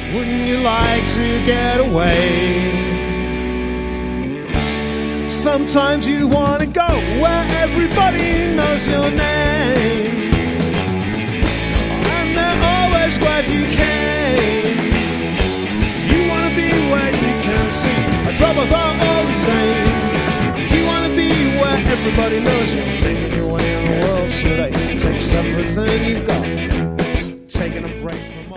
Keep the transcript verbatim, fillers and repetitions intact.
Wouldn't you like to get away? Sometimes you want to go where everybody knows your name, and they're always glad you came. You want to be where you can see our troubles are all the same. You want to be where everybody knows you're making your way in the world, so they take everything you've got, taking a break from